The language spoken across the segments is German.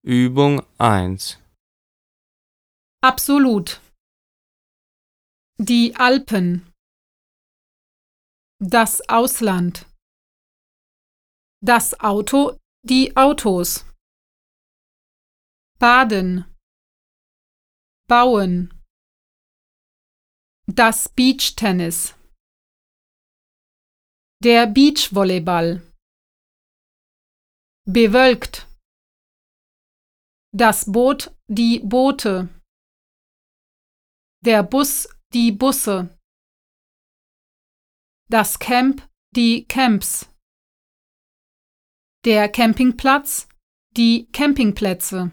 Übung 1. Absolut. Die Alpen. Das Ausland. Das Auto, die Autos. Baden. Bauen. Das Beachtennis. Der Beachvolleyball. Bewölkt. Das Boot, die Boote. Der Bus, die Busse. Das Camp, die Camps. Der Campingplatz, die Campingplätze.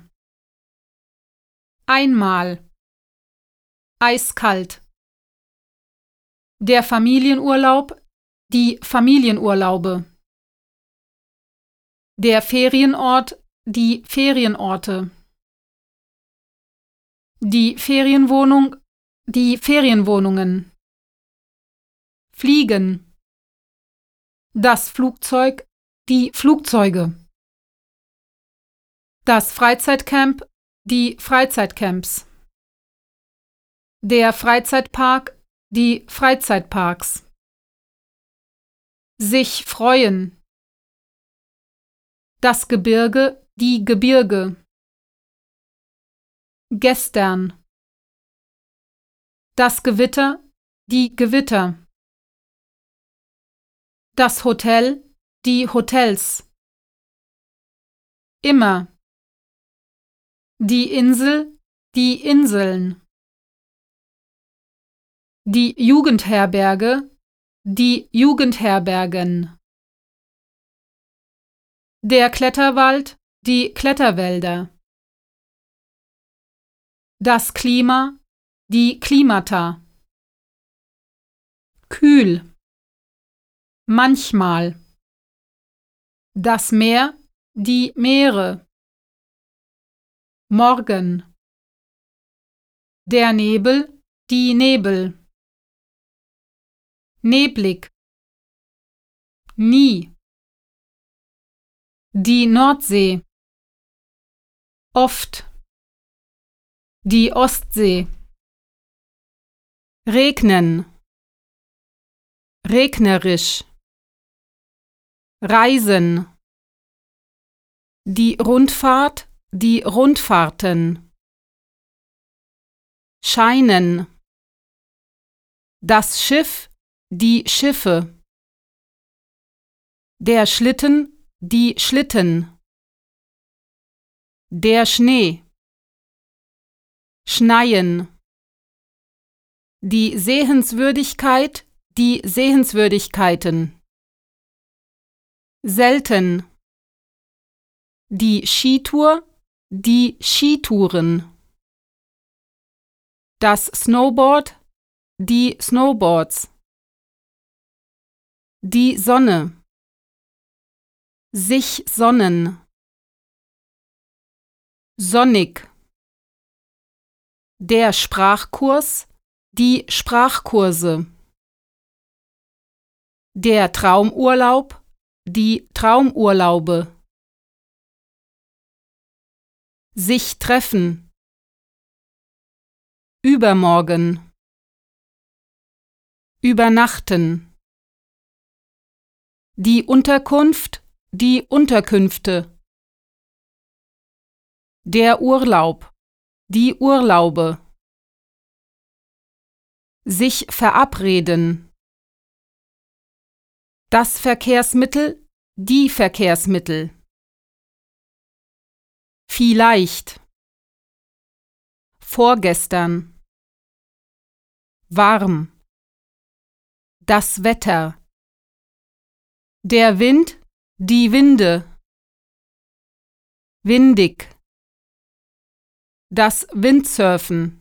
Einmal. Eiskalt. Der Familienurlaub, die Familienurlaube. Der Ferienort, die Ferienorte. Die Ferienwohnung, die Ferienwohnungen. Fliegen. Das Flugzeug, die Flugzeuge. Das Freizeitcamp, die Freizeitcamps. Der Freizeitpark, die Freizeitparks. Sich freuen. Das Gebirge, die Gebirge. Gestern. Das Gewitter, die Gewitter. Das Hotel, die Hotels. Immer. Die Insel, die Inseln. Die Jugendherberge, die Jugendherbergen. Der Kletterwald, die Kletterwälder. Das Klima, die Klimata. Kühl. Manchmal. Das Meer, die Meere. Morgen. Der Nebel, die Nebel. Neblig. Nie. Die Nordsee. Oft. Die Ostsee. Regnen. Regnerisch. Reisen. Die Rundfahrt, die Rundfahrten. Scheinen. Das Schiff, die Schiffe. Der Schlitten, die Schlitten. Der Schnee. Schneien. Die Sehenswürdigkeit, die Sehenswürdigkeiten. Selten. Die Skitour, die Skitouren. Das Snowboard, die Snowboards. Die Sonne. Sich sonnen. Sonnig. Der Sprachkurs, die Sprachkurse. Der Traumurlaub, die Traumurlaube. Sich treffen. Übermorgen. Übernachten. Die Unterkunft, die Unterkünfte. Der Urlaub, die Urlaube. Sich verabreden. Das Verkehrsmittel, die Verkehrsmittel. Vielleicht. Vorgestern. Warm. Das Wetter. Der Wind, die Winde. Windig. Das Windsurfen.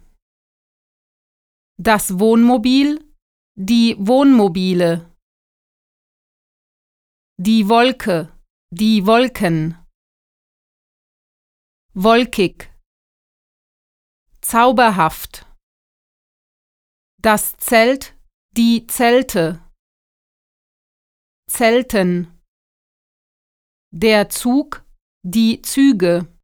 Das Wohnmobil, die Wohnmobile. Die Wolke, die Wolken. Wolkig. Zauberhaft. Das Zelt, die Zelte. Zelten. Der Zug, die Züge.